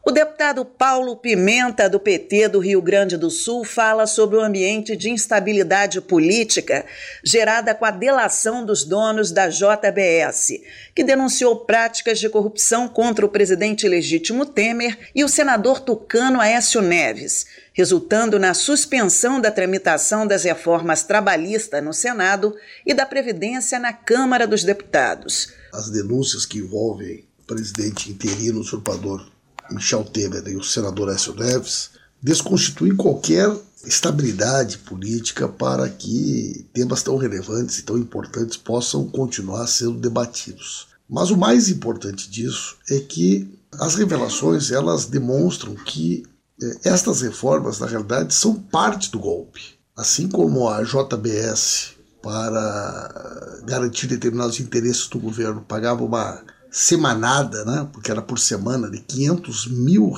O deputado Paulo Pimenta, do PT do Rio Grande do Sul, fala sobre o ambiente de instabilidade política gerada com a delação dos donos da JBS, que denunciou práticas de corrupção contra o presidente legítimo Temer e o senador tucano Aécio Neves, resultando na suspensão da tramitação das reformas trabalhistas no Senado e da Previdência na Câmara dos Deputados. As denúncias que envolvem o presidente interino usurpador Michel Temer e o senador Aécio Neves desconstituem qualquer estabilidade política para que temas tão relevantes e tão importantes possam continuar sendo debatidos. Mas o mais importante disso é que as revelações elas demonstram que estas reformas, na realidade, são parte do golpe. Assim como a JBS, para garantir determinados interesses do governo, pagava uma semanada, né, porque era por semana, de R$500 mil,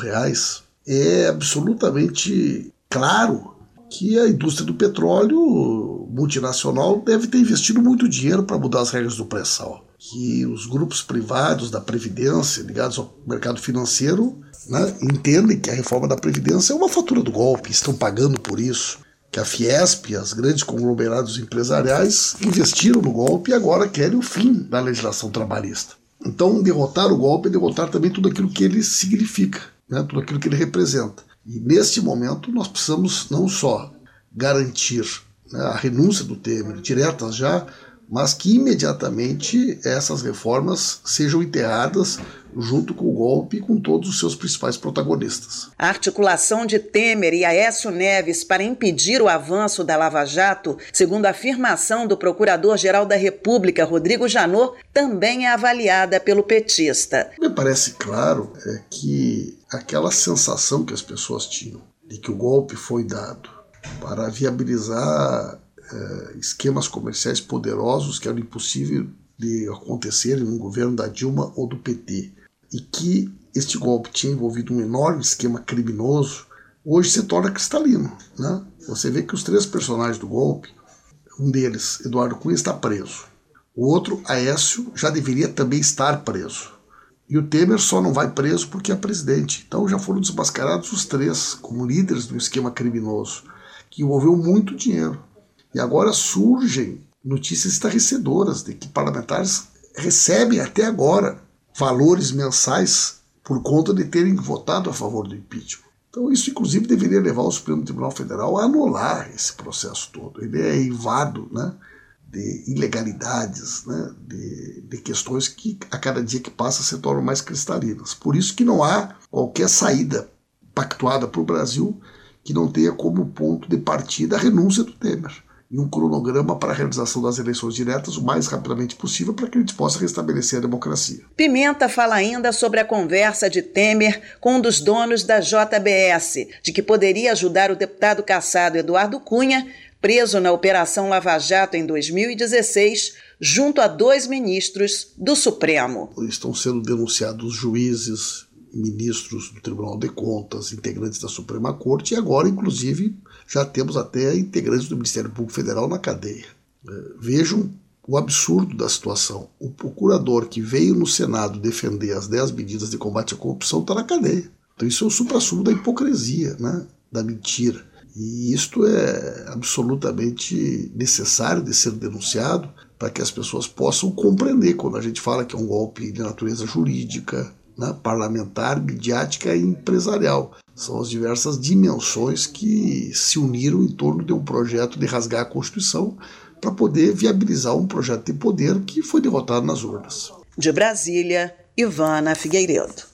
é absolutamente claro que a indústria do petróleo multinacional deve ter investido muito dinheiro para mudar as regras do pré-sal. Que os grupos privados da Previdência, ligados ao mercado financeiro, né, entendem que a reforma da Previdência é uma fatura do golpe, estão pagando por isso. Que a Fiesp, as grandes conglomerados empresariais, investiram no golpe e agora querem o fim da legislação trabalhista. Então, derrotar o golpe é derrotar também tudo aquilo que ele significa, né? Tudo aquilo que ele representa. E, neste momento, nós precisamos não só garantir, né, a renúncia do Temer, diretas já, mas que imediatamente essas reformas sejam enterradas junto com o golpe e com todos os seus principais protagonistas. A articulação de Temer e Aécio Neves para impedir o avanço da Lava Jato, segundo a afirmação do Procurador-Geral da República, Rodrigo Janot, também é avaliada pelo petista. Me parece claro que aquela sensação que as pessoas tinham de que o golpe foi dado para viabilizar esquemas comerciais poderosos que eram impossíveis de acontecerem no governo da Dilma ou do PT, e que este golpe tinha envolvido um enorme esquema criminoso, hoje se torna cristalino, né? Você vê que os três personagens do golpe, um deles, Eduardo Cunha, está preso. O outro, Aécio, já deveria também estar preso. E o Temer só não vai preso porque é presidente. Então já foram desmascarados os três como líderes do esquema criminoso, que envolveu muito dinheiro. E agora surgem notícias estarrecedoras de que parlamentares recebem até agora valores mensais por conta de terem votado a favor do impeachment. Então isso, inclusive, deveria levar o Supremo Tribunal Federal a anular esse processo todo. Ele é eivado, né, de ilegalidades, né, de questões que a cada dia que passa se tornam mais cristalinas. Por isso que não há qualquer saída pactuada para o Brasil que não tenha como ponto de partida a renúncia do Temer e um cronograma para a realização das eleições diretas o mais rapidamente possível para que a gente possa restabelecer a democracia. Pimenta fala ainda sobre a conversa de Temer com um dos donos da JBS, de que poderia ajudar o deputado cassado Eduardo Cunha, preso na Operação Lava Jato em 2016, junto a 2 ministros do Supremo. Estão sendo denunciados juízes, ministros do Tribunal de Contas, integrantes da Suprema Corte e agora, inclusive, já temos até integrantes do Ministério Público Federal na cadeia. Vejam o absurdo da situação. O procurador que veio no Senado defender as 10 medidas de combate à corrupção está na cadeia. Então isso é o suprassumo da hipocrisia, né? Da mentira. E isto é absolutamente necessário de ser denunciado para que as pessoas possam compreender quando a gente fala que é um golpe de natureza jurídica, né, parlamentar, midiática e empresarial. São as diversas dimensões que se uniram em torno de um projeto de rasgar a Constituição para poder viabilizar um projeto de poder que foi derrotado nas urnas. De Brasília, Ivana Figueiredo.